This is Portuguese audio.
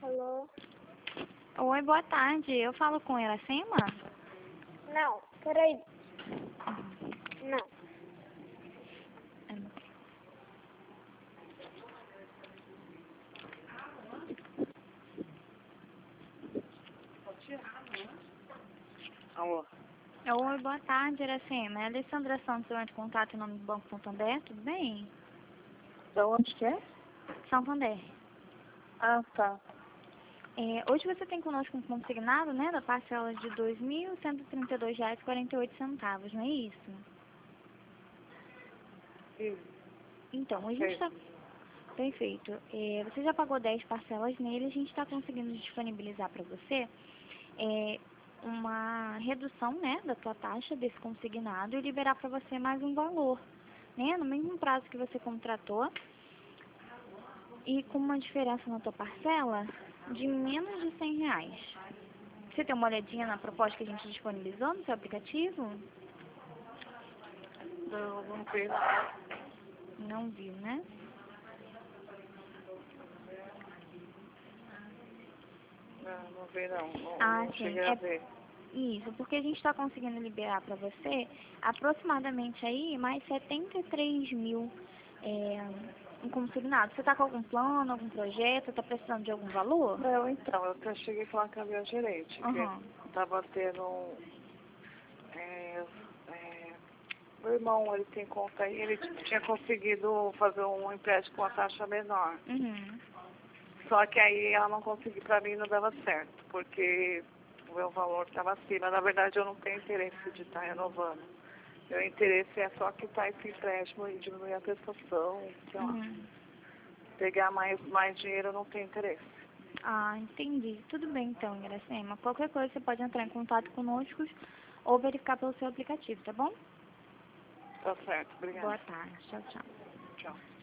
Alô? Oi, boa tarde. Eu falo com Iracema? Não, peraí. Não. Alô? Oi, boa tarde, Iracema. É a Alessandra Santos, eu entro em contato em nome do Banco Santander, tudo bem? Da onde que é? Santander. Ah, tá. Hoje você tem conosco um consignado, né, da parcela de R$ 2.132,48, não é isso? Isso. Então, a gente está... Perfeito. Você já pagou 10 parcelas nele, a gente está conseguindo disponibilizar para você uma redução, né, da tua taxa desse consignado e liberar para você mais um valor, né, no mesmo prazo que você contratou e com uma diferença na tua parcela de menos de R$ 100. Você tem uma olhadinha na proposta que a gente disponibilizou no seu aplicativo? Não vi nada. Não viu, né? Não vi não. Não Sim. cheguei a ver. Isso, porque a gente está conseguindo liberar para você aproximadamente aí mais 73 mil em consignado. Você está com algum plano, algum projeto? Está precisando de algum valor? Não, então, eu até cheguei a falar com a minha gerente, Aham. que estava tendo meu irmão, ele tem conta aí, ele tinha conseguido fazer um empréstimo com a taxa menor. Uhum. Só que aí ela não conseguiu, para mim não dava certo, porque o meu valor estava acima. Na verdade, eu não tenho interesse de estar renovando. Meu interesse é só quitar esse empréstimo e diminuir a prestação, sei lá. Uhum. Pegar mais dinheiro eu não tenho interesse. Entendi. Tudo bem então, Iracema. Qualquer coisa você pode entrar em contato conosco ou verificar pelo seu aplicativo, tá bom? Tá certo, obrigada. Boa tarde. Tchau, tchau. Tchau.